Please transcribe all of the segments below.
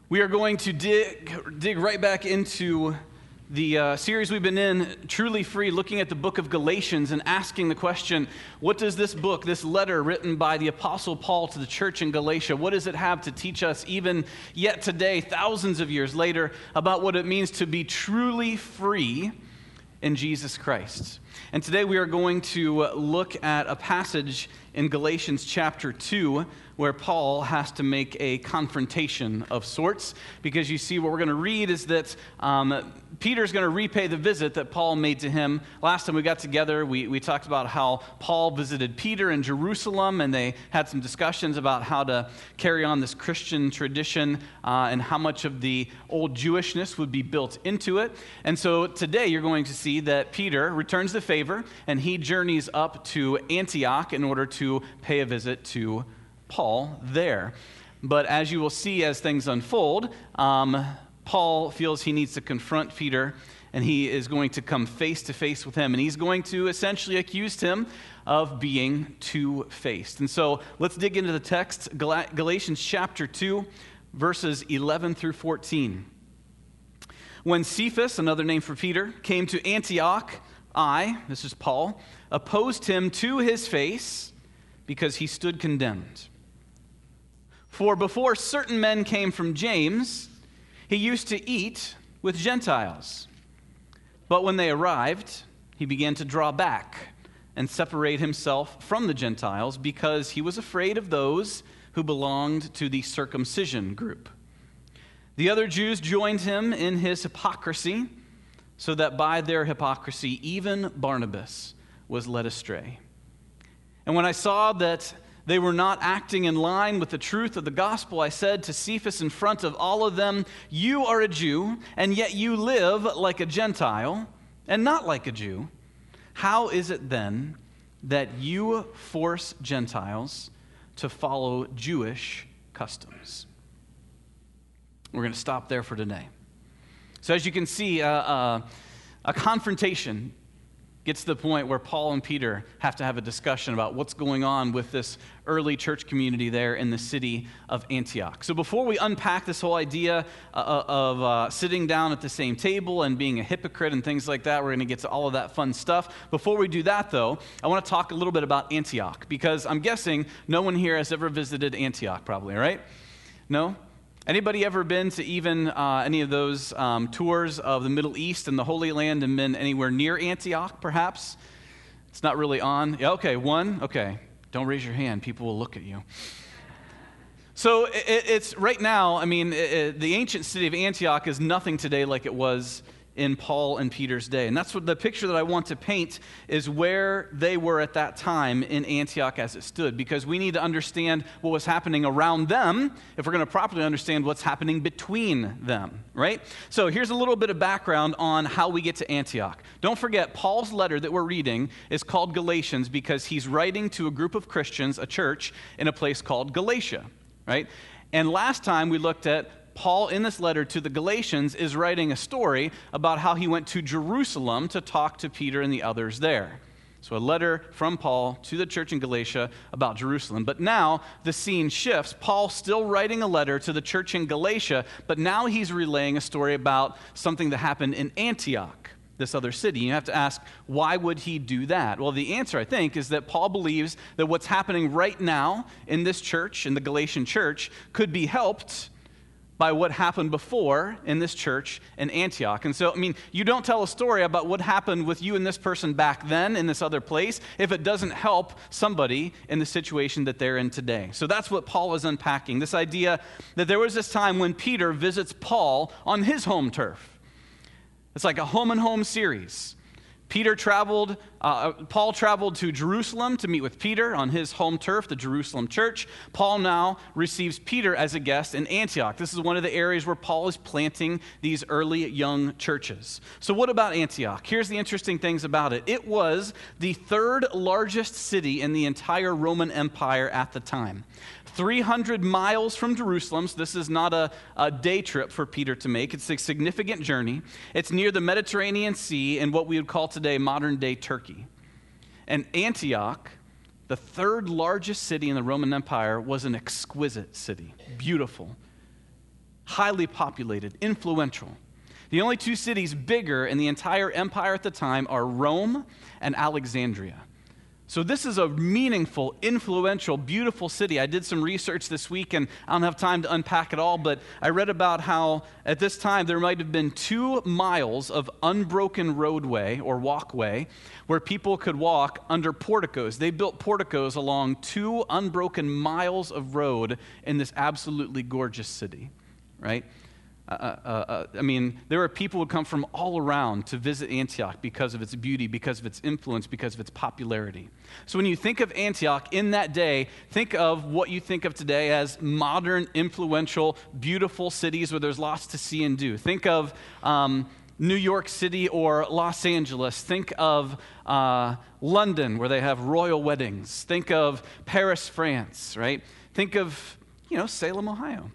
We are going to dig right back into the series we've been in, Truly Free, looking at the book of Galatians and asking the question, what does this book, this letter written by the Apostle Paul to the church in Galatia, what does it have to teach us even yet today, thousands of years later, about what it means to be truly free in Jesus Christ? And today we are going to look at a passage in Galatians chapter 2 where Paul has to make a confrontation of sorts, because you see what we're going to read is that Peter's going to repay the visit that Paul made to him. Last time we got together, we talked about how Paul visited Peter in Jerusalem, and they had some discussions about how to carry on this Christian tradition and how much of the old Jewishness would be built into it. And so today you're going to see that Peter returns the favor, and he journeys up to Antioch in order to pay a visit to Paul there. But as you will see as things unfold, Paul feels he needs to confront Peter, and he is going to come face to face with him, and he's going to essentially accuse him of being two-faced. And so let's dig into the text, Galatians chapter 2, verses 11 through 14. When Cephas, another name for Peter, came to Antioch, this is Paul, opposed him to his face because he stood condemned. For before certain men came from James, he used to eat with Gentiles. But when they arrived, he began to draw back and separate himself from the Gentiles because he was afraid of those who belonged to the circumcision group. The other Jews joined him in his hypocrisy, so that by their hypocrisy even Barnabas was led astray. And when I saw that they were not acting in line with the truth of the gospel, I said to Cephas in front of all of them, "You are a Jew, and yet you live like a Gentile, and not like a Jew. How is it then that you force Gentiles to follow Jewish customs?" We're going to stop there for today. So as you can see, a confrontation gets to the point where Paul and Peter have to have a discussion about what's going on with this early church community there in the city of Antioch. So before we unpack this whole idea of sitting down at the same table and being a hypocrite and things like that, we're going to get to all of that fun stuff. Before we do that, though, I want to talk a little bit about Antioch, because I'm guessing no one here has ever visited Antioch, probably, right? No? Anybody ever been to even any of those tours of the Middle East and the Holy Land and been anywhere near Antioch, perhaps? It's not really on. Yeah, okay, one. Okay, don't raise your hand. People will look at you. So it's right now, I mean, the ancient city of Antioch is nothing today like it was in Paul and Peter's day. And that's what the picture that I want to paint is where they were at that time in Antioch as it stood, because we need to understand what was happening around them if we're going to properly understand what's happening between them, right? So here's a little bit of background on how we get to Antioch. Don't forget, Paul's letter that we're reading is called Galatians because he's writing to a group of Christians, a church, in a place called Galatia, right? And last time we looked at Paul, in this letter to the Galatians, is writing a story about how he went to Jerusalem to talk to Peter and the others there. So a letter from Paul to the church in Galatia about Jerusalem. But now the scene shifts. Paul's still writing a letter to the church in Galatia, but now he's relaying a story about something that happened in Antioch, this other city. You have to ask, why would he do that? Well, the answer, I think, is that Paul believes that what's happening right now in this church, in the Galatian church, could be helped by what happened before in this church in Antioch. And so, I mean, you don't tell a story about what happened with you and this person back then in this other place if it doesn't help somebody in the situation that they're in today. So that's what Paul is unpacking, this idea that there was this time when Peter visits Paul on his home turf. It's like a home and home series. Paul traveled to Jerusalem to meet with Peter on his home turf, the Jerusalem church. Paul now receives Peter as a guest in Antioch. This is one of the areas where Paul is planting these early young churches. So what about Antioch? Here's the interesting things about it. It was the third largest city in the entire Roman Empire at the time. 300 miles from Jerusalem, so this is not a day trip for Peter to make. It's a significant journey. It's near the Mediterranean Sea in what we would call today modern-day Turkey. And Antioch, the third largest city in the Roman Empire, was an exquisite city, beautiful. highly populated, influential. The only two cities bigger in the entire empire at the time are Rome and Alexandria. So this is a meaningful, influential, beautiful city. I did some research this week, and I don't have time to unpack it all, but I read about how at this time there might have been 2 miles of unbroken roadway or walkway where people could walk under porticos. They built porticos along 2 unbroken miles of road in this absolutely gorgeous city, right? I mean, there are people who come from all around to visit Antioch because of its beauty, because of its influence, because of its popularity. So when you think of Antioch in that day, think of what you think of today as modern, influential, beautiful cities where there's lots to see and do. Think of New York City or Los Angeles. Think of London, where they have royal weddings. Think of Paris, France, right? Think of, Salem, Ohio.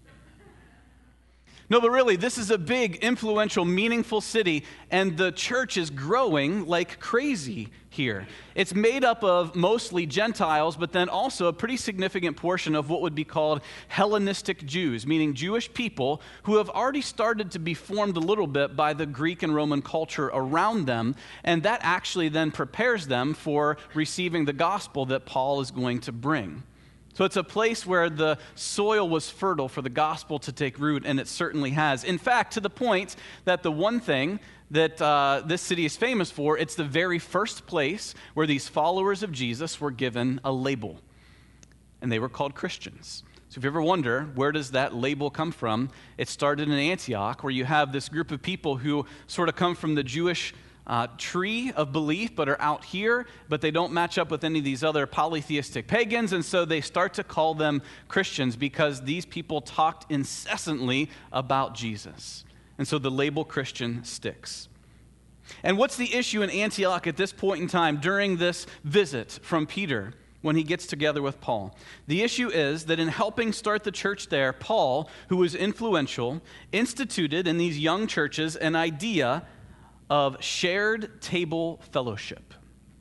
No, but really, this is a big, influential, meaningful city, and the church is growing like crazy here. It's made up of mostly Gentiles, but then also a pretty significant portion of what would be called Hellenistic Jews, meaning Jewish people who have already started to be formed a little bit by the Greek and Roman culture around them, and that actually then prepares them for receiving the gospel that Paul is going to bring. So it's a place where the soil was fertile for the gospel to take root, and it certainly has. In fact, to the point that the one thing that this city is famous for, it's the very first place where these followers of Jesus were given a label, and they were called Christians. So if you ever wonder, where does that label come from? It started in Antioch, where you have this group of people who sort of come from the Jewish tree of belief, but are out here, but they don't match up with any of these other polytheistic pagans, and so they start to call them Christians because these people talked incessantly about Jesus. And so the label Christian sticks. And what's the issue in Antioch at this point in time during this visit from Peter when he gets together with Paul? The issue is that in helping start the church there, Paul, who was influential, instituted in these young churches an idea of shared table fellowship.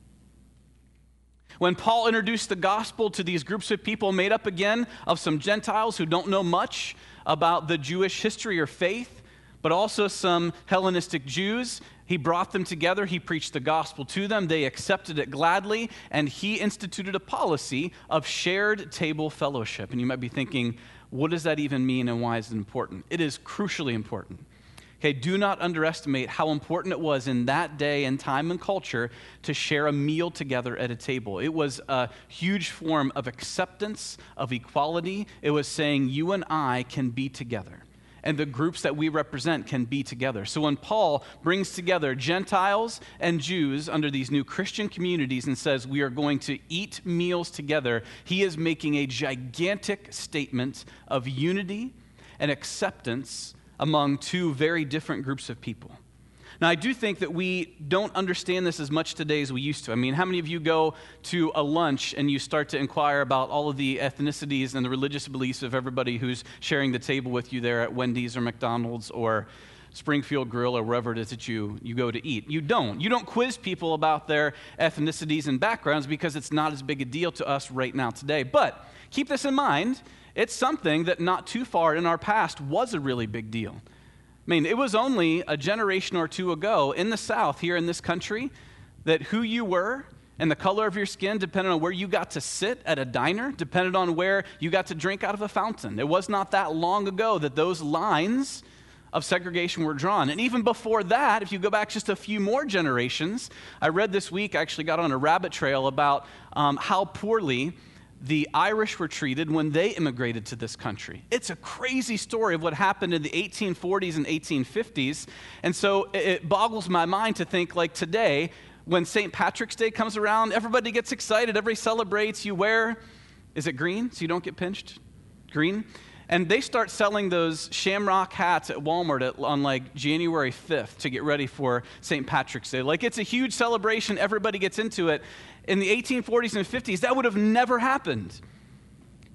When Paul introduced the gospel to these groups of people made up again of some Gentiles who don't know much about the Jewish history or faith, but also some Hellenistic Jews, he brought them together, he preached the gospel to them, they accepted it gladly, and he instituted a policy of shared table fellowship. And you might be thinking, what does that even mean and why is it important? It is crucially important. Okay, do not underestimate how important it was in that day and time and culture to share a meal together at a table. It was a huge form of acceptance, of equality. It was saying you and I can be together, and the groups that we represent can be together. So when Paul brings together Gentiles and Jews under these new Christian communities and says we are going to eat meals together, he is making a gigantic statement of unity and acceptance among 2 very different groups of people. Now, I do think that we don't understand this as much today as we used to. I mean, how many of you go to a lunch and you start to inquire about all of the ethnicities and the religious beliefs of everybody who's sharing the table with you there at Wendy's or McDonald's or Springfield Grill or wherever it is that you go to eat? You don't. You don't quiz people about their ethnicities and backgrounds because it's not as big a deal to us right now today. But keep this in mind. It's something that not too far in our past was a really big deal. I mean, it was only a generation or 2 ago in the South here in this country that who you were and the color of your skin depended on where you got to sit at a diner, depended on where you got to drink out of a fountain. It was not that long ago that those lines of segregation were drawn. And even before that, if you go back just a few more generations, I read this week, I actually got on a rabbit trail about how poorly the Irish were treated when they immigrated to this country. It's a crazy story of what happened in the 1840s and 1850s. And so it boggles my mind to think like today, when St. Patrick's Day comes around, everybody gets excited, everybody celebrates, you wear, is it green so you don't get pinched? Green? And they start selling those shamrock hats at Walmart on like January 5th to get ready for St. Patrick's Day. Like it's a huge celebration, everybody gets into it. In the 1840s and 50s, that would have never happened.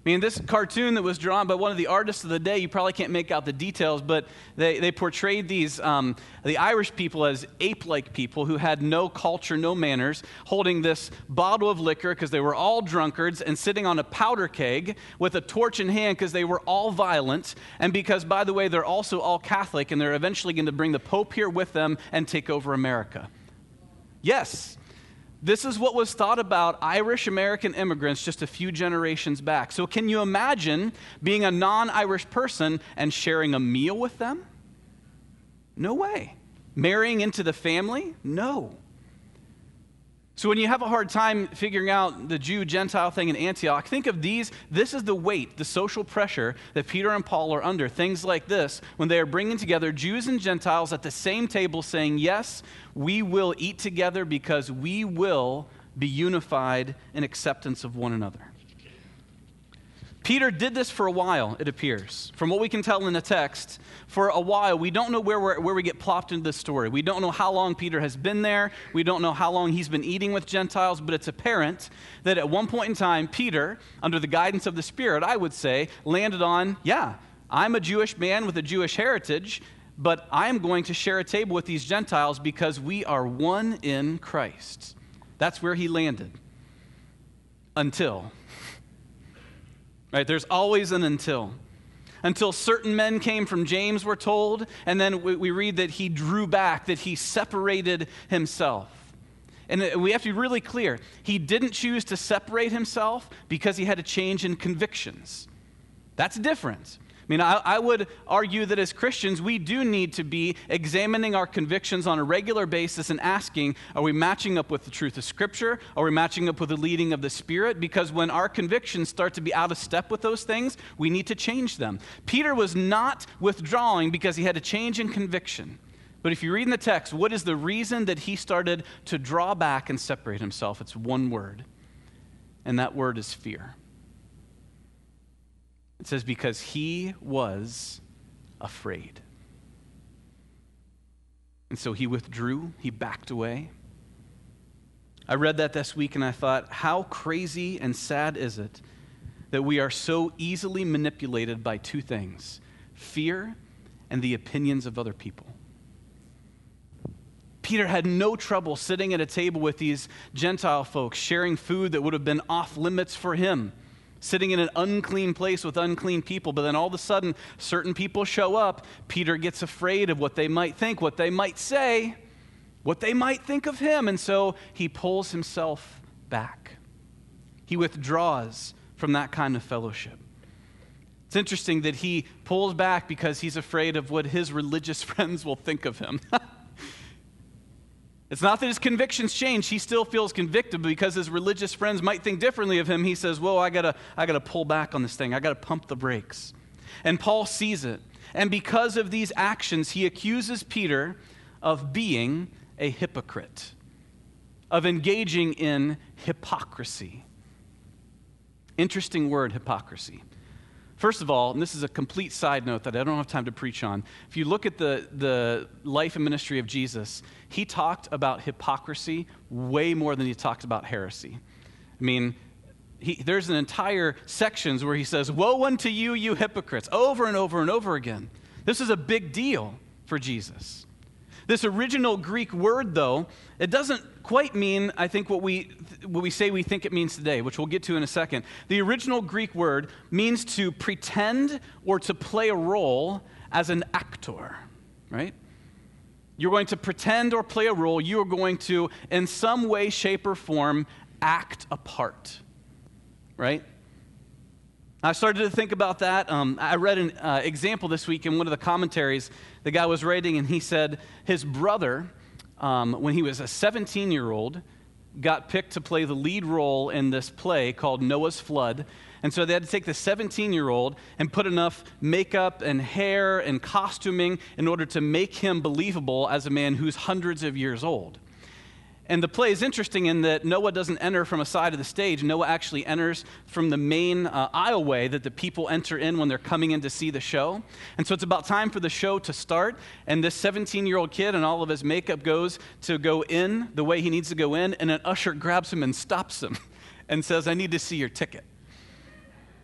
I mean, this cartoon that was drawn by one of the artists of the day, you probably can't make out the details, but they portrayed the Irish people as ape-like people who had no culture, no manners, holding this bottle of liquor because they were all drunkards and sitting on a powder keg with a torch in hand because they were all violent, and because, by the way, they're also all Catholic and they're eventually going to bring the Pope here with them and take over America. Yes. This is what was thought about Irish-American immigrants just a few generations back. So can you imagine being a non-Irish person and sharing a meal with them? No way. Marrying into the family? No. So when you have a hard time figuring out the Jew-Gentile thing in Antioch, think of these. This is the weight, the social pressure that Peter and Paul are under. Things like this, when they are bringing together Jews and Gentiles at the same table saying, yes, we will eat together because we will be unified in acceptance of one another. Peter did this for a while, it appears. From what we can tell in the text, for a while, we don't know where we get plopped into this story. We don't know how long Peter has been there. We don't know how long he's been eating with Gentiles, but it's apparent that at one point in time, Peter, under the guidance of the Spirit, I would say, landed on, yeah, I'm a Jewish man with a Jewish heritage, but I'm going to share a table with these Gentiles because we are one in Christ. That's where he landed. Until... Right, there's always an until. Until certain men came from James, we're told, and then we read that he drew back, that he separated himself. And we have to be really clear. He didn't choose to separate himself because he had a change in convictions. That's different. I mean, I would argue that as Christians, we do need to be examining our convictions on a regular basis and asking, are we matching up with the truth of Scripture? Are we matching up with the leading of the Spirit? Because when our convictions start to be out of step with those things, we need to change them. Peter was not withdrawing because he had a change in conviction. But if you read in the text, what is the reason that he started to draw back and separate himself? It's one word, and that word is fear. It says, because he was afraid. And so he withdrew, he backed away. I read that this week and I thought, how crazy and sad is it that we are so easily manipulated by two things, fear and the opinions of other people. Peter had no trouble sitting at a table with these Gentile folks, sharing food that would have been off limits for him, sitting in an unclean place with unclean people, but then all of a sudden, certain people show up. Peter gets afraid of what they might think, what they might say, what they might think of him, and so he pulls himself back. He withdraws from that kind of fellowship. It's interesting that he pulls back because he's afraid of what his religious friends will think of him. It's not that his convictions change. He still feels convicted, but because his religious friends might think differently of him, he says, whoa, I gotta pull back on this thing. I gotta pump the brakes. And Paul sees it. And because of these actions, he accuses Peter of being a hypocrite, of engaging in hypocrisy. Interesting word, hypocrisy. First of all, and this is a complete side note that I don't have time to preach on, if you look at the life and ministry of Jesus, he talked about hypocrisy way more than he talked about heresy. I mean, there's an entire sections where he says, woe unto you, you hypocrites, over and over and over again. This is a big deal for Jesus. This original Greek word, though, it doesn't quite mean, I think, what we say we think it means today, which we'll get to in a second. The original Greek word means to pretend or to play a role as an actor, right? You're going to pretend or play a role. You are going to, in some way, shape, or form, act a part, right? I started to think about that. I read an example this week in one of the commentaries. The guy was writing, and he said his brother, when he was a 17-year-old, got picked to play the lead role in this play called Noah's Flood. And so they had to take the 17-year-old and put enough makeup and hair and costuming in order to make him believable as a man who's hundreds of years old. And the play is interesting in that Noah doesn't enter from a side of the stage. Noah actually enters from the main aisleway that the people enter in when they're coming in to see the show. And so it's about time for the show to start, and this 17-year-old kid and all of his makeup goes to go in the way he needs to go in, and an usher grabs him and stops him and says, I need to see your ticket.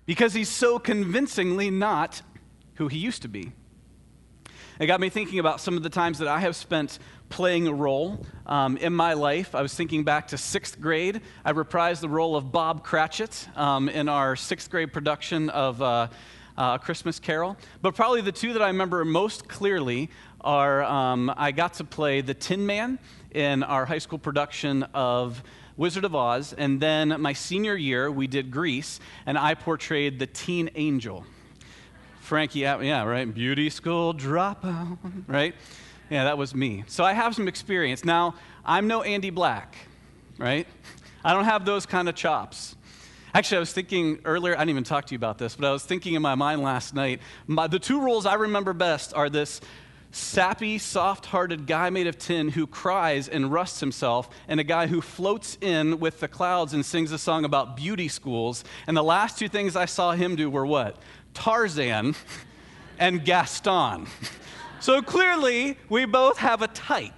because he's so convincingly not who he used to be. It got me thinking about some of the times that I have spent playing a role in my life. I was thinking back to 6th grade. I reprised the role of Bob Cratchit in our 6th grade production of A Christmas Carol. But probably the two that I remember most clearly are I got to play the Tin Man in our high school production of Wizard of Oz, and then my senior year we did Grease, and I portrayed the Teen Angel. Frankie, yeah, right? Beauty school dropout, right? Yeah, that was me. So I have some experience. Now, I'm no Andy Black, right? I don't have those kind of chops. Actually, I was thinking earlier, I didn't even talk to you about this, but I was thinking in my mind last night, the two roles I remember best are this sappy, soft-hearted guy made of tin who cries and rusts himself, and a guy who floats in with the clouds and sings a song about beauty schools. And the last two things I saw him do were what? Tarzan and Gaston. So clearly, we both have a type.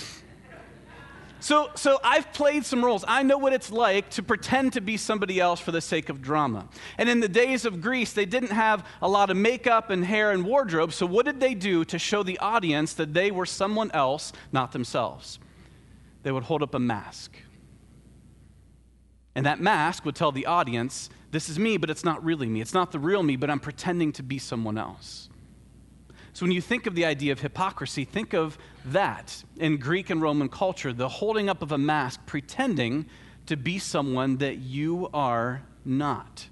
So I've played some roles. I know what it's like to pretend to be somebody else for the sake of drama. And in the days of Grease, they didn't have a lot of makeup and hair and wardrobe, so what did they do to show the audience that they were someone else, not themselves? They would hold up a mask. And that mask would tell the audience, this is me, but it's not really me. It's not the real me, but I'm pretending to be someone else. So when you think of the idea of hypocrisy, think of that in Greek and Roman culture, the holding up of a mask, pretending to be someone that you are not.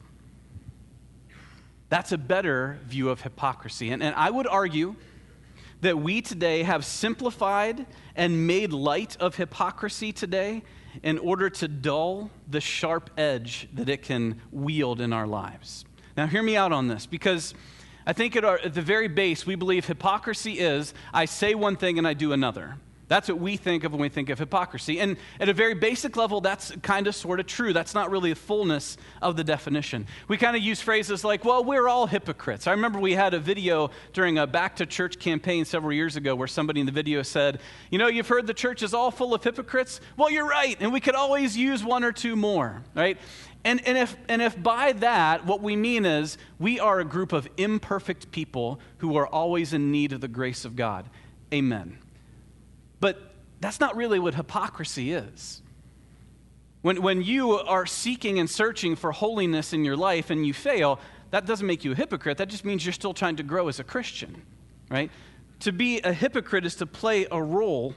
That's a better view of hypocrisy. And I would argue that we today have simplified and made light of hypocrisy today in order to dull the sharp edge that it can wield in our lives. Now, hear me out on this, because I think at the very base, we believe hypocrisy is, I say one thing and I do another. That's what we think of when we think of hypocrisy. And at a very basic level, that's kind of sort of true. That's not really the fullness of the definition. We kind of use phrases like, well, we're all hypocrites. I remember we had a video during a Back to Church campaign several years ago where somebody in the video said, you know, you've heard the church is all full of hypocrites? Well, you're right, and we could always use one or two more, right? And if by that what we mean is we are a group of imperfect people who are always in need of the grace of God, amen. But that's not really what hypocrisy is. When you are seeking and searching for holiness in your life and you fail, that doesn't make you a hypocrite. That just means you're still trying to grow as a Christian, right? To be a hypocrite is to play a role.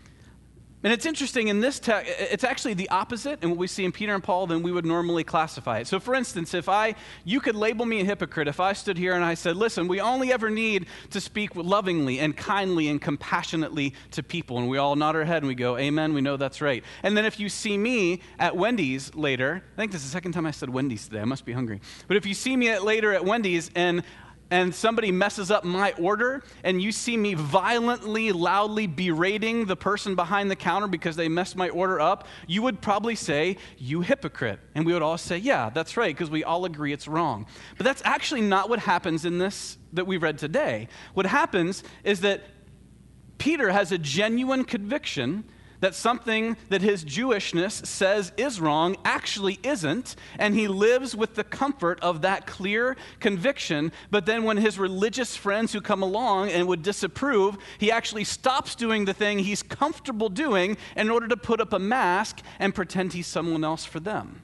And it's interesting, in this text, it's actually the opposite in what we see in Peter and Paul than we would normally classify it. So for instance, you could label me a hypocrite if I stood here and I said, listen, we only ever need to speak lovingly and kindly and compassionately to people. And we all nod our head and we go, amen, we know that's right. And then if you see me at Wendy's later, I think this is the second time I said Wendy's today, I must be hungry. But if you see me later at Wendy's and somebody messes up my order, and you see me violently, loudly berating the person behind the counter because they messed my order up, you would probably say, you hypocrite. And we would all say, yeah, that's right, because we all agree it's wrong. But that's actually not what happens in this that we read today. What happens is that Peter has a genuine conviction that something that his Jewishness says is wrong actually isn't, and he lives with the comfort of that clear conviction. But then when his religious friends who come along and would disapprove, he actually stops doing the thing he's comfortable doing in order to put up a mask and pretend he's someone else for them.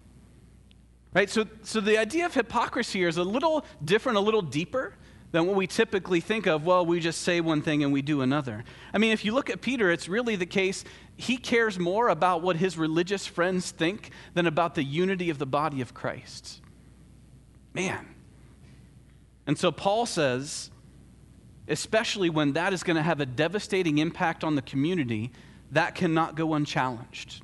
Right? So the idea of hypocrisy here is a little different, a little deeper than what we typically think of, well, we just say one thing and we do another. I mean, if you look at Peter, it's really the case, he cares more about what his religious friends think than about the unity of the body of Christ. Man. And so Paul says, especially when that is going to have a devastating impact on the community, that cannot go unchallenged.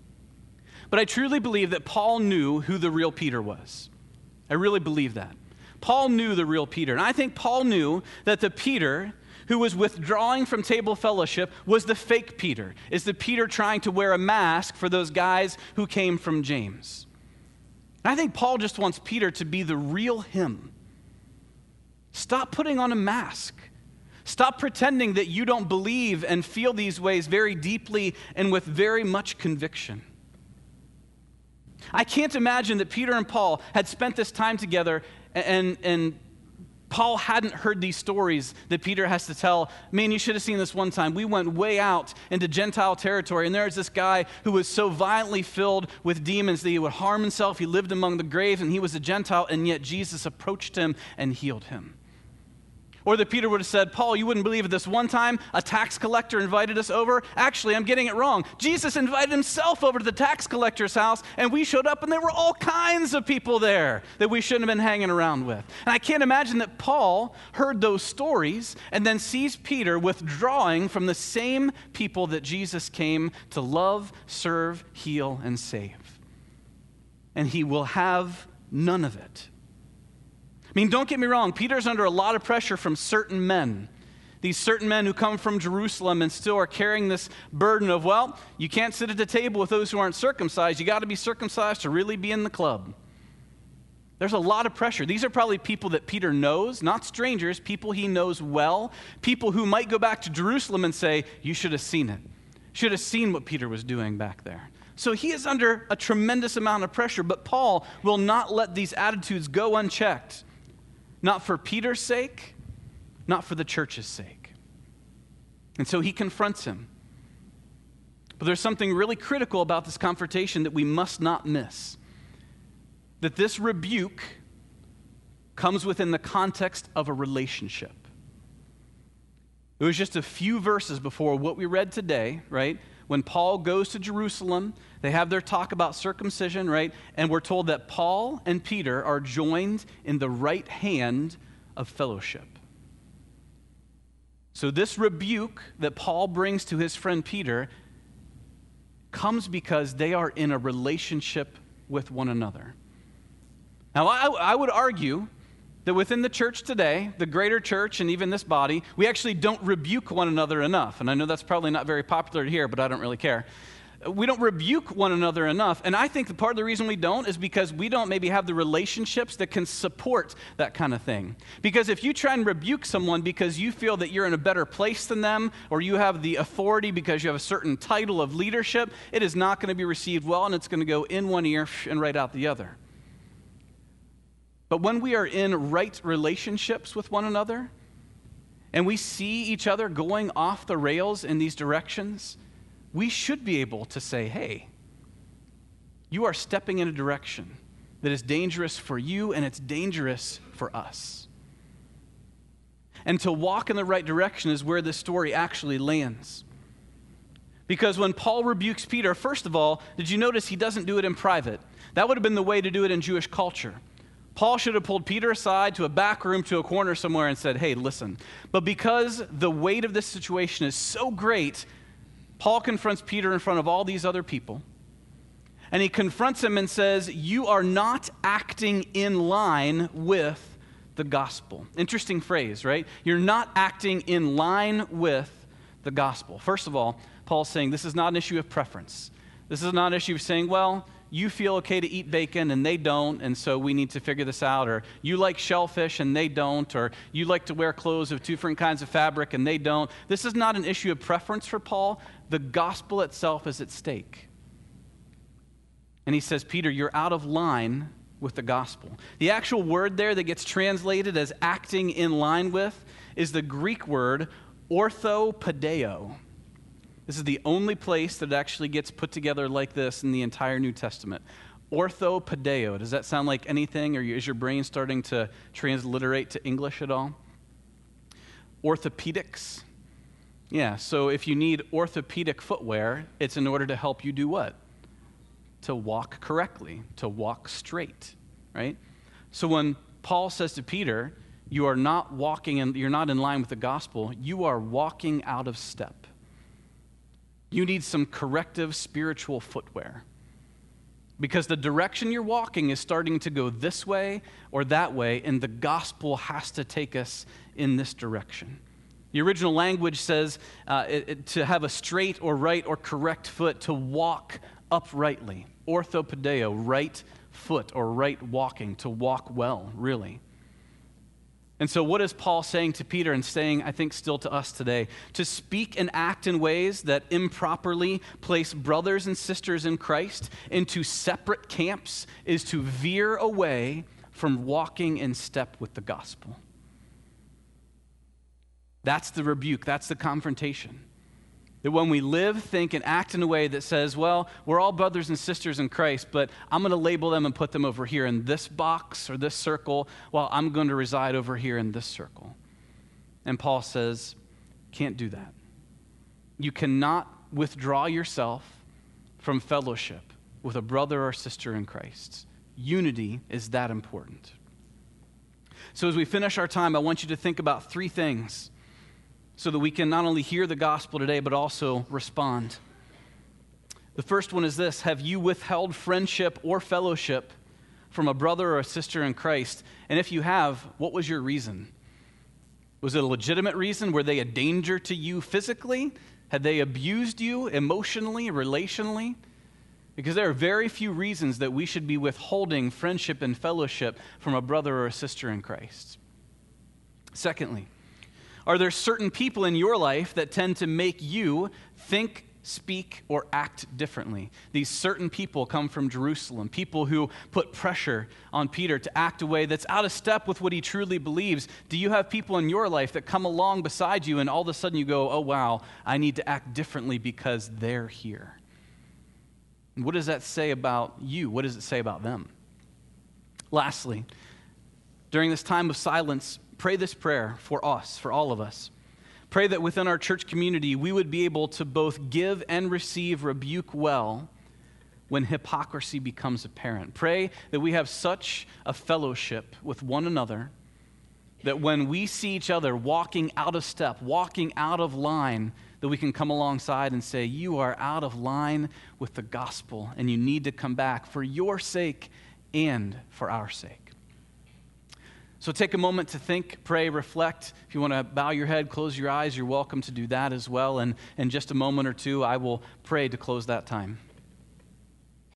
But I truly believe that Paul knew who the real Peter was. I really believe that. Paul knew the real Peter. And I think Paul knew that the Peter who was withdrawing from table fellowship was the fake Peter, is the Peter trying to wear a mask for those guys who came from James. And I think Paul just wants Peter to be the real him. Stop putting on a mask. Stop pretending that you don't believe and feel these ways very deeply and with very much conviction. I can't imagine that Peter and Paul had spent this time together and Paul hadn't heard these stories that Peter has to tell. Man, you should have seen this one time. We went way out into Gentile territory, and there's this guy who was so violently filled with demons that he would harm himself. He lived among the graves, and he was a Gentile, and yet Jesus approached him and healed him. Or that Peter would have said, Paul, you wouldn't believe it. This one time, a tax collector invited us over. Actually, I'm getting it wrong. Jesus invited himself over to the tax collector's house, and we showed up, and there were all kinds of people there that we shouldn't have been hanging around with. And I can't imagine that Paul heard those stories and then sees Peter withdrawing from the same people that Jesus came to love, serve, heal, and save. And he will have none of it. I mean, don't get me wrong, Peter's under a lot of pressure from certain men. These certain men who come from Jerusalem and still are carrying this burden of, well, you can't sit at the table with those who aren't circumcised. You got to be circumcised to really be in the club. There's a lot of pressure. These are probably people that Peter knows, not strangers, people he knows well, people who might go back to Jerusalem and say, you should have seen it. Should have seen what Peter was doing back there. So he is under a tremendous amount of pressure, but Paul will not let these attitudes go unchecked. Not for Peter's sake, not for the church's sake. And so he confronts him. But there's something really critical about this confrontation that we must not miss. That this rebuke comes within the context of a relationship. It was just a few verses before what we read today, right? When Paul goes to Jerusalem, they have their talk about circumcision, right? And we're told that Paul and Peter are joined in the right hand of fellowship. So this rebuke that Paul brings to his friend Peter comes because they are in a relationship with one another. Now, I would argue that within the church today, the greater church and even this body, we actually don't rebuke one another enough. And I know that's probably not very popular here, but I don't really care. We don't rebuke one another enough. And I think that part of the reason we don't is because we don't maybe have the relationships that can support that kind of thing. Because if you try and rebuke someone because you feel that you're in a better place than them, or you have the authority because you have a certain title of leadership, it is not going to be received well, and it's going to go in one ear and right out the other. But when we are in right relationships with one another, and we see each other going off the rails in these directions, we should be able to say, hey, you are stepping in a direction that is dangerous for you and it's dangerous for us. And to walk in the right direction is where this story actually lands. Because when Paul rebukes Peter, first of all, did you notice he doesn't do it in private? That would have been the way to do it in Jewish culture. Paul should have pulled Peter aside to a back room, to a corner somewhere and said, hey, listen. But because the weight of this situation is so great, Paul confronts Peter in front of all these other people. And he confronts him and says, you are not acting in line with the gospel. Interesting phrase, right? You're not acting in line with the gospel. First of all, Paul's saying this is not an issue of preference. This is not an issue of saying, well, you feel okay to eat bacon and they don't, and so we need to figure this out. Or you like shellfish and they don't. Or you like to wear clothes of two different kinds of fabric and they don't. This is not an issue of preference for Paul. The gospel itself is at stake. And he says, Peter, you're out of line with the gospel. The actual word there that gets translated as acting in line with is the Greek word orthopedeo. This is the only place that it actually gets put together like this in the entire New Testament. Orthopedeo. Does that sound like anything, or is your brain starting to transliterate to English at all? Orthopedics. Yeah, so if you need orthopedic footwear, it's in order to help you do what? To walk correctly, to walk straight, right? So when Paul says to Peter, you are not walking and you're not in line with the gospel, you are walking out of step. You need some corrective spiritual footwear. Because the direction you're walking is starting to go this way or that way, and the gospel has to take us in this direction. The original language says to have a straight or right or correct foot, to walk uprightly. Orthopedeo, right foot or right walking, to walk well, really. And so what is Paul saying to Peter and saying, I think, still to us today? To speak and act in ways that improperly place brothers and sisters in Christ into separate camps is to veer away from walking in step with the gospel. That's the rebuke. That's the confrontation. That when we live, think, and act in a way that says, well, we're all brothers and sisters in Christ, but I'm going to label them and put them over here in this box or this circle, while I'm going to reside over here in this circle. And Paul says, can't do that. You cannot withdraw yourself from fellowship with a brother or sister in Christ. Unity is that important. So as we finish our time, I want you to think about three things so that we can not only hear the gospel today, but also respond. The first one is this: have you withheld friendship or fellowship from a brother or a sister in Christ? And if you have, what was your reason? Was it a legitimate reason? Were they a danger to you physically? Had they abused you emotionally, relationally? Because there are very few reasons that we should be withholding friendship and fellowship from a brother or a sister in Christ. Secondly, are there certain people in your life that tend to make you think, speak, or act differently? These certain people come from Jerusalem, people who put pressure on Peter to act a way that's out of step with what he truly believes. Do you have people in your life that come along beside you and all of a sudden you go, oh wow, I need to act differently because they're here? And what does that say about you? What does it say about them? Lastly, during this time of silence, pray this prayer for us, for all of us. Pray that within our church community, we would be able to both give and receive rebuke well when hypocrisy becomes apparent. Pray that we have such a fellowship with one another that when we see each other walking out of step, walking out of line, that we can come alongside and say, you are out of line with the gospel and you need to come back for your sake and for our sake. So take a moment to think, pray, reflect. If you want to bow your head, close your eyes, you're welcome to do that as well. And in just a moment or two, I will pray to close that time.